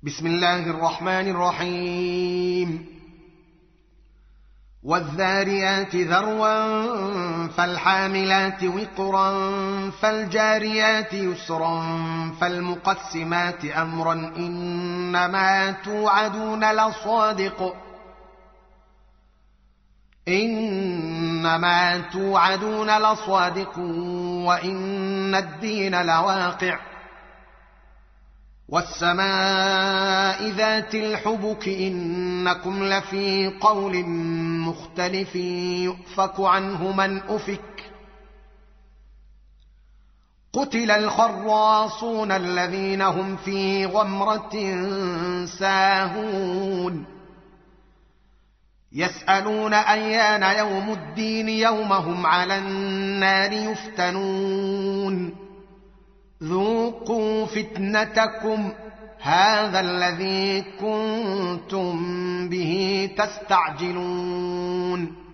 بسم الله الرحمن الرحيم والذاريات ذروا فالحاملات وقرا فالجاريات يسرا فالمقسمات أمرا إنما توعدون لصادق وإن الدين لواقع والسماء ذات الحبك إنكم لفي قول مختلف يؤفك عنه من أفك قتل الخراصون الذين هم في غمرة ساهون يسألون أيان يوم الدين يوم هم على النار يفتنون ذوقوا فتنتكم هذا الذي كنتم به تستعجلون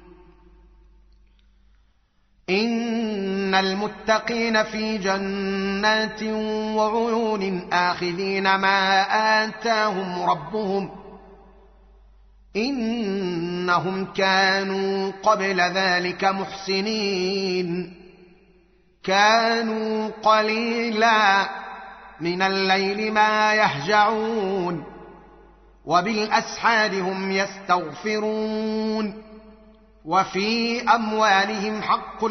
إن المتقين في جنات وعيون آخذين ما آتاهم ربهم إنهم كانوا قبل ذلك محسنين كانوا قليلا من الليل ما يهجعون وبالأسحار هم يستغفرون وفي أموالهم حق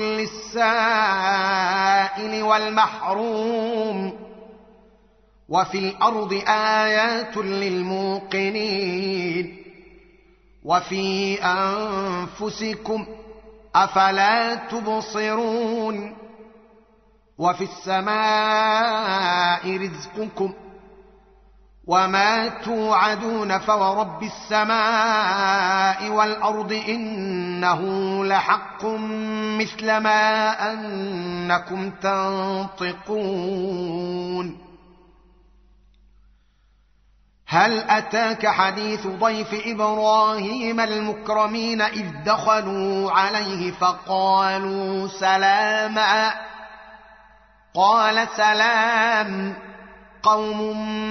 للسائل والمحروم وفي الأرض آيات للموقنين وفي أنفسكم أفلا تبصرون وفي السماء رزقكم وما توعدون فورب السماء والأرض إنه لحق مثل ما أنكم تنطقون هل أتاك حديث ضيف إبراهيم المكرمين إذ دخلوا عليه فقالوا سلاما قال سلام قوم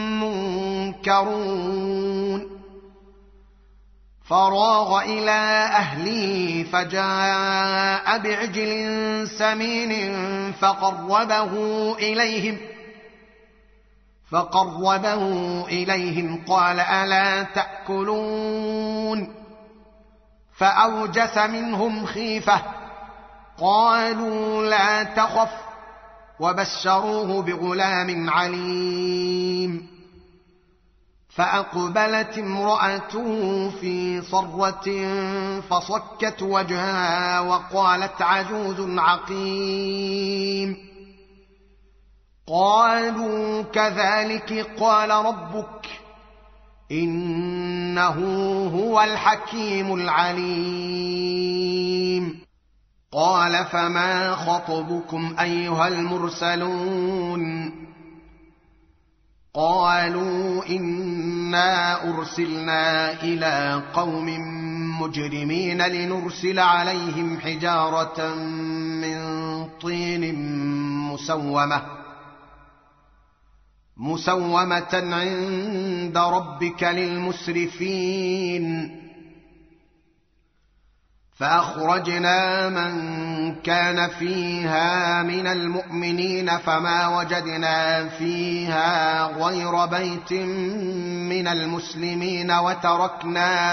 منكرون فراغ إلى أهله فجاء بعجل سمين فقربه إليهم قال ألا تأكلون فأوجس منهم خيفة قالوا لا تخف وبشروه بغلام عليم فأقبلت امرأته في صرة فصكت وجهها وقالت عجوز عقيم قالوا كذلك قال ربك إنه هو الحكيم العليم قال فما خطبكم أيها المرسلون قالوا إنا أرسلنا إلى قوم مجرمين لنرسل عليهم حجارة من طين مسومة عند ربك للمسرفين فأخرجنا من كان فيها من المؤمنين فما وجدنا فيها غير بيت من المسلمين وتركنا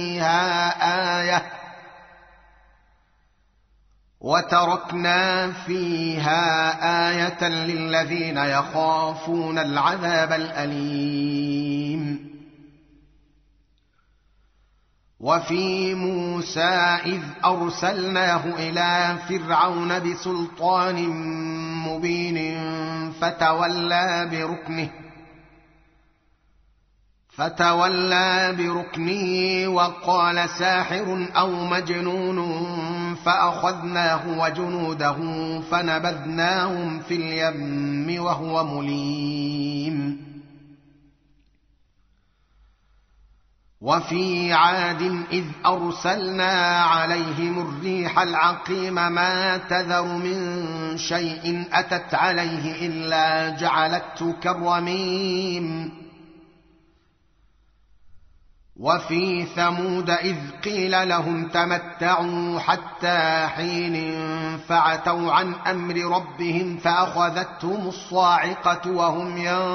فيها آية للذين يخافون العذاب الأليم وفي موسى إذ أرسلناه إلى فرعون بسلطان مبين فتولى بركنه وقال ساحر أو مجنون فأخذناه وجنوده فنبذناهم في اليم وهو مليم وفي عاد إذ أرسلنا عليهم الريح العقيم ما تذر من شيء أتت عليه إلا جعلته كالرميم وفي ثمود إذ قيل لهم تمتعوا حتى حين فعتوا عن أمر ربهم فأخذتهم الصاعقة وهم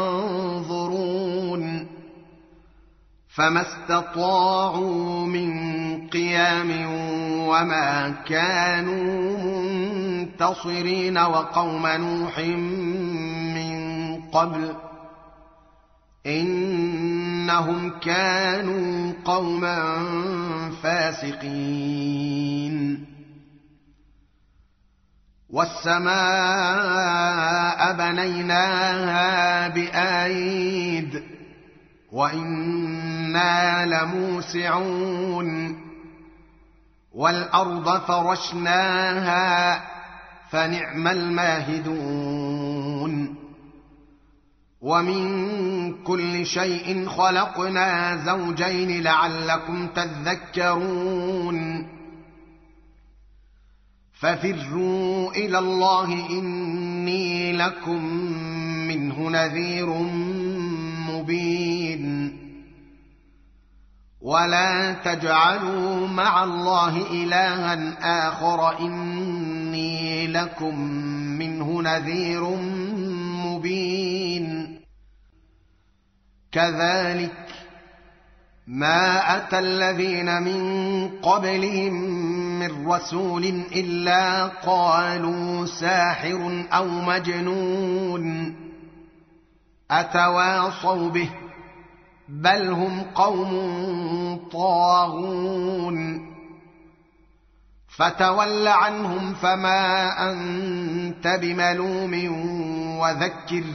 ينظرون فما استطاعوا من قيام وما كانوا منتصرين وقوم نوح من قبل إنهم كانوا قوما فاسقين والسماء بنيناها بأيد وإنا لموسعون والأرض فرشناها فنعم الماهدون ومن كل شيء خلقنا زوجين لعلكم تذكرون ففروا إلى الله إني لكم منه نذير مبين ولا تجعلوا مع الله إلها آخر إني لكم منه نذير مبين كذلك ما أتى الذين من قبلهم من رسول إلا قالوا ساحر أو مجنون أتواصوا به بل هم قوم طاغون فتول عنهم فما أنت بملوم وذكر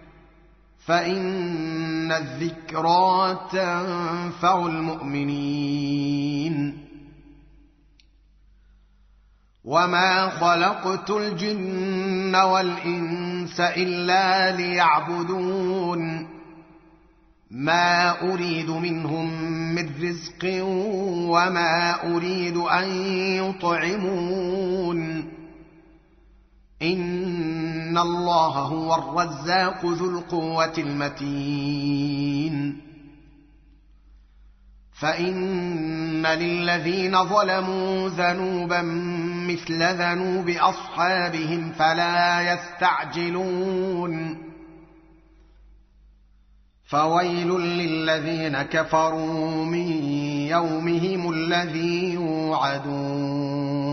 فإن الذكرى تنفع المؤمنين وما خلقت الجن والإنس إلا ليعبدون ما أريد منهم من رزق وما أريد أن يطعمون إن الله هو الرزاق ذو القوة المتين فإن للذين ظلموا ذنوبا مثل ذنوب أصحابهم فلا يستعجلون فويل للذين كفروا من يومهم الذي يوعدون